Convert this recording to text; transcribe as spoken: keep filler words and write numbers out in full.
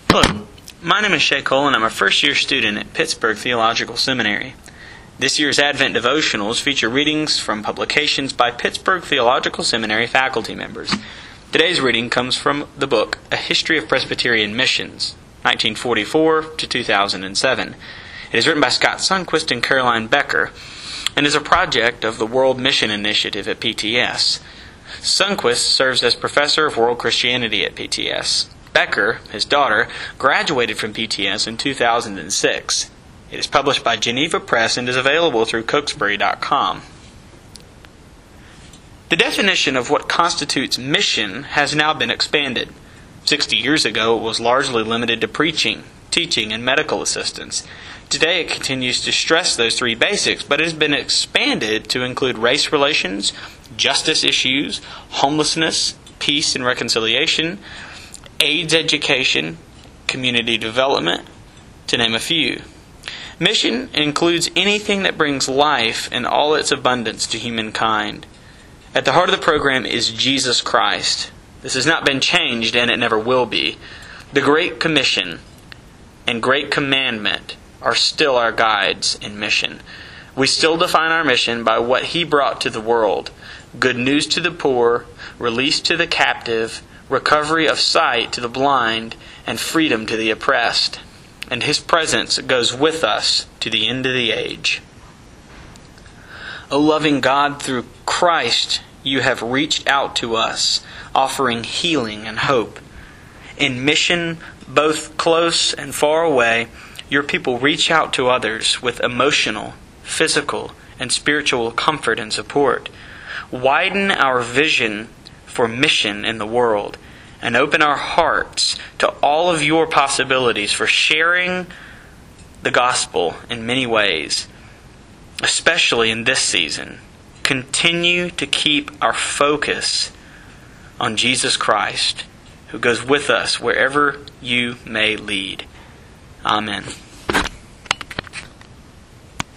Hello, my name is Shay Cole and I'm a first-year student at Pittsburgh Theological Seminary. This year's Advent devotionals feature readings from publications by Pittsburgh Theological Seminary faculty members. Today's reading comes from the book A History of Presbyterian Missions, nineteen forty-four to two thousand seven. It is written by Scott Sundquist and Caroline Becker and is a project of the World Mission Initiative at P T S. Sundquist serves as Professor of World Christianity at P T S. Becker, his daughter, graduated from P T S in two thousand six. It is published by Geneva Press and is available through Cokesbury dot com. The definition of what constitutes mission has now been expanded. Sixty years ago, it was largely limited to preaching, teaching, and medical assistance. Today, it continues to stress those three basics, but it has been expanded to include race relations, justice issues, homelessness, peace and reconciliation, AIDS education, community development, to name a few. Mission includes anything that brings life in all its abundance to humankind. At the heart of the program is Jesus Christ. This has not been changed and it never will be. The Great Commission and Great Commandment are still our guides in mission. We still define our mission by what He brought to the world. Good news to the poor, release to the captive, recovery of sight to the blind, and freedom to the oppressed. And His presence goes with us to the end of the age. O loving God, through Christ You have reached out to us, offering healing and hope. In mission, both close and far away, Your people reach out to others with emotional, physical, and spiritual comfort and support. Widen our vision for mission in the world, and open our hearts to all of Your possibilities for sharing the gospel in many ways, especially in this season. Continue to keep our focus on Jesus Christ, who goes with us wherever You may lead. Amen.